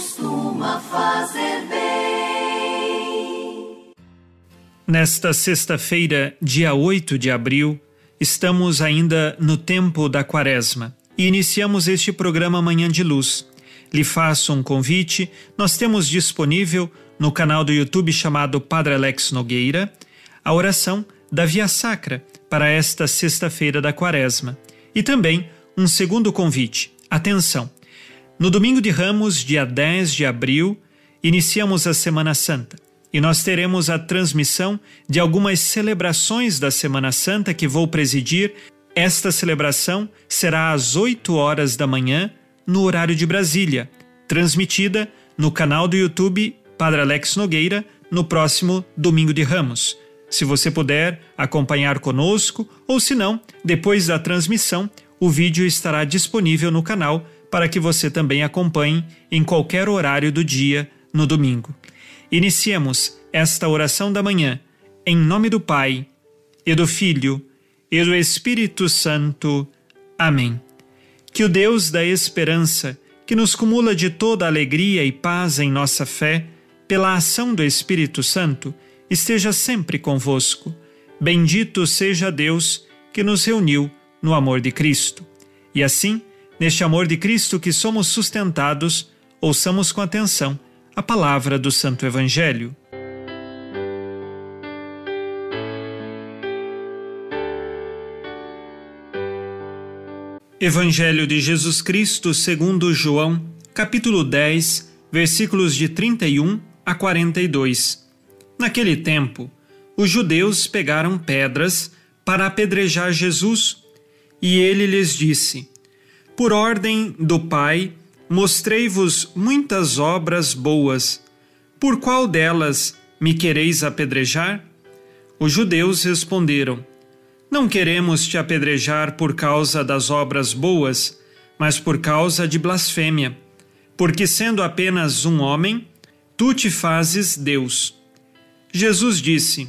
costuma fazer bem. Nesta sexta-feira, dia 8 de abril, estamos ainda no tempo da Quaresma e iniciamos este programa Manhã de Luz. Lhe faço um convite, nós temos disponível no canal do YouTube chamado Padre Alex Nogueira a oração da Via Sacra para esta sexta-feira da Quaresma. E também um segundo convite, atenção, no domingo de Ramos, dia 10 de abril, iniciamos a Semana Santa e nós teremos a transmissão de algumas celebrações da Semana Santa que vou presidir. Esta celebração será às 8 horas da manhã, no horário de Brasília, transmitida no canal do YouTube Padre Alex Nogueira no próximo domingo de Ramos. Se você puder acompanhar conosco, ou se não, depois da transmissão, o vídeo estará disponível no canal para que você também acompanhe em qualquer horário do dia no domingo. Iniciemos esta oração da manhã, em nome do Pai, e do Filho, e do Espírito Santo. Amém. Que o Deus da esperança, que nos cumula de toda alegria e paz em nossa fé, pela ação do Espírito Santo, esteja sempre convosco. Bendito seja Deus que nos reuniu no amor de Cristo. E assim, neste amor de Cristo que somos sustentados, ouçamos com atenção a palavra do Santo Evangelho. Evangelho de Jesus Cristo segundo João, capítulo 10, versículos de 31 a 42. Naquele tempo, os judeus pegaram pedras para apedrejar Jesus, e ele lhes disse: Por ordem do Pai, mostrei-vos muitas obras boas. Por qual delas me quereis apedrejar? Os judeus responderam: Não queremos te apedrejar por causa das obras boas, mas por causa de blasfêmia, porque sendo apenas um homem, tu te fazes Deus. Jesus disse: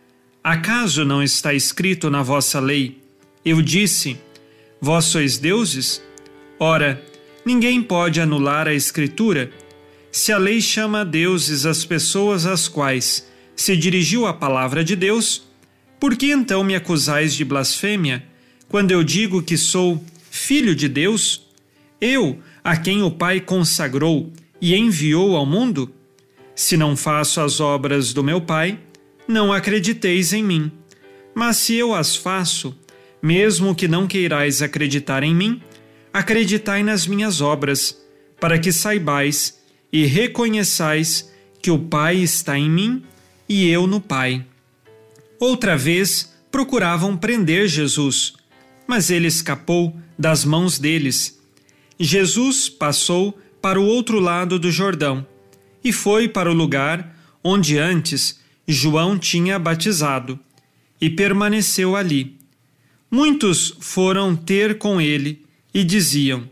Acaso não está escrito na vossa lei? Eu disse: Vós sois deuses? Ora, ninguém pode anular a Escritura. Se a lei chama deuses as pessoas às quais se dirigiu a palavra de Deus, por que então me acusais de blasfêmia, quando eu digo que sou filho de Deus? Eu, a quem o Pai consagrou e enviou ao mundo? Se não faço as obras do meu Pai, não acrediteis em mim. Mas se eu as faço, mesmo que não queirais acreditar em mim, acreditai nas minhas obras, para que saibais e reconheçais que o Pai está em mim e eu no Pai. Outra vez procuravam prender Jesus, mas ele escapou das mãos deles. Jesus passou para o outro lado do Jordão e foi para o lugar onde antes João tinha batizado, e permaneceu ali. Muitos foram ter com ele e diziam: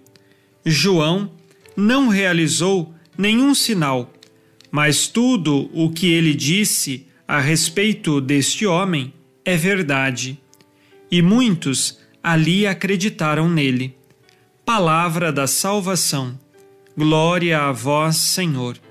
João não realizou nenhum sinal, mas tudo o que ele disse a respeito deste homem é verdade. E muitos ali acreditaram nele. Palavra da salvação. Glória a vós, Senhor.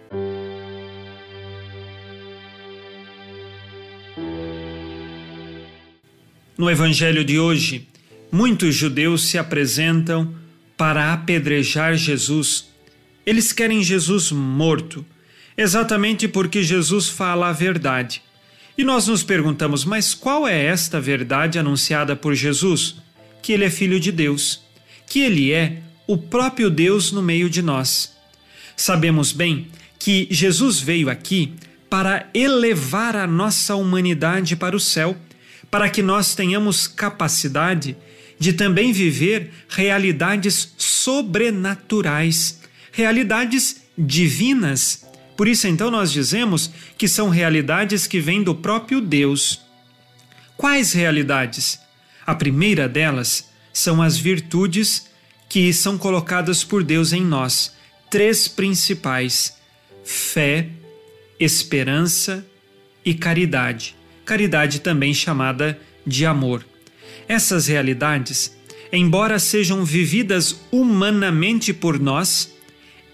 No Evangelho de hoje, muitos judeus se apresentam para apedrejar Jesus. Eles querem Jesus morto, exatamente porque Jesus fala a verdade. E nós nos perguntamos, mas qual é esta verdade anunciada por Jesus? Que ele é filho de Deus, que ele é o próprio Deus no meio de nós. Sabemos bem que Jesus veio aqui para elevar a nossa humanidade para o céu, para que nós tenhamos capacidade de também viver realidades sobrenaturais, realidades divinas. Por isso, então, nós dizemos que são realidades que vêm do próprio Deus. Quais realidades? A primeira delas são as virtudes que são colocadas por Deus em nós. 3 principais: fé, esperança e caridade. Caridade também chamada de amor. Essas realidades, embora sejam vividas humanamente por nós,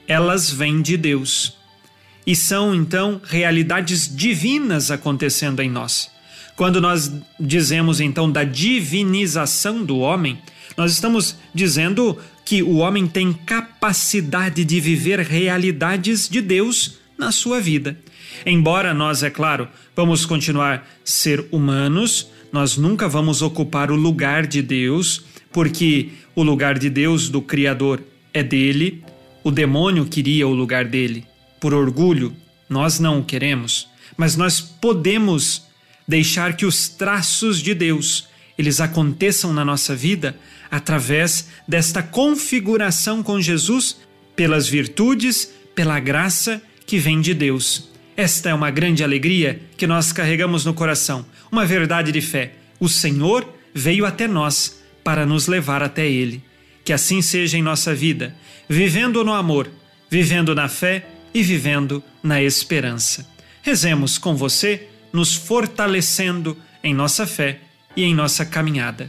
elas vêm de Deus. E são, então, realidades divinas acontecendo em nós. Quando nós dizemos, então, da divinização do homem, nós estamos dizendo que o homem tem capacidade de viver realidades de Deus na sua vida. Embora nós, é claro, vamos continuar a ser humanos, nós nunca vamos ocupar o lugar de Deus, porque o lugar de Deus, do Criador, é dele. O demônio queria o lugar dele. Por orgulho, nós não o queremos, mas nós podemos deixar que os traços de Deus, eles aconteçam na nossa vida através desta configuração com Jesus, pelas virtudes, pela graça que vem de Deus. Esta é uma grande alegria que nós carregamos no coração, uma verdade de fé. O Senhor veio até nós para nos levar até Ele. Que assim seja em nossa vida, vivendo no amor, vivendo na fé e vivendo na esperança. Rezemos com você, nos fortalecendo em nossa fé e em nossa caminhada.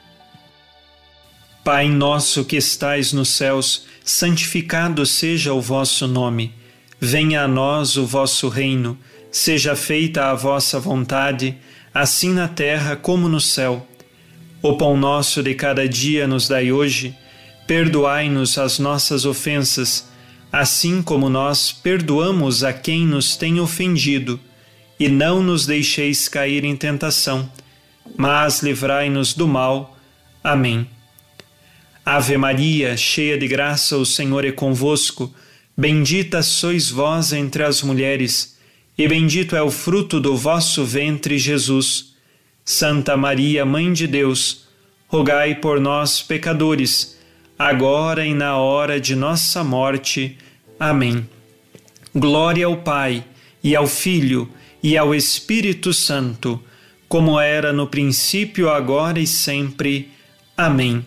Pai nosso que estais nos céus, santificado seja o vosso nome. Venha a nós o vosso reino, seja feita a vossa vontade, assim na terra como no céu. O pão nosso de cada dia nos dai hoje, perdoai-nos as nossas ofensas, assim como nós perdoamos a quem nos tem ofendido, e não nos deixeis cair em tentação, mas livrai-nos do mal. Amém. Ave Maria, cheia de graça, o Senhor é convosco. Bendita sois vós entre as mulheres, e bendito é o fruto do vosso ventre, Jesus. Santa Maria, Mãe de Deus, rogai por nós, pecadores, agora e na hora de nossa morte. Amém. Glória ao Pai, e ao Filho, e ao Espírito Santo, como era no princípio, agora e sempre. Amém.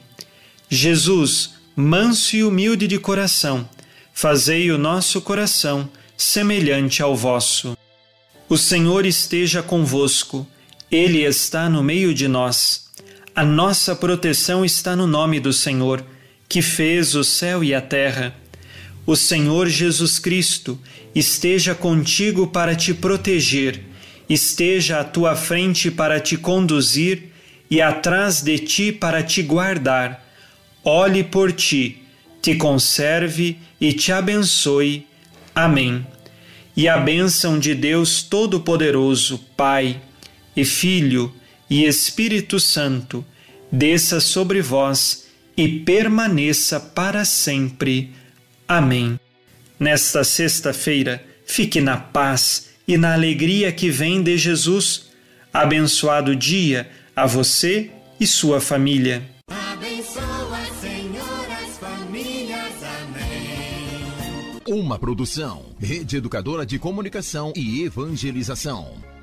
Jesus, manso e humilde de coração, fazei o nosso coração semelhante ao vosso. O Senhor esteja convosco, Ele está no meio de nós. A nossa proteção está no nome do Senhor, que fez o céu e a terra. O Senhor Jesus Cristo esteja contigo para te proteger, esteja à tua frente para te conduzir e atrás de ti para te guardar. Olhe por ti, te conserve e te abençoe. Amém. E a bênção de Deus Todo-Poderoso, Pai e Filho e Espírito Santo, desça sobre vós e permaneça para sempre. Amém. Nesta sexta-feira, fique na paz e na alegria que vem de Jesus. Abençoado dia a você e sua família. Abençoa, Senhor, as famílias. Amém. Uma produção, Rede Educadora de Comunicação e Evangelização.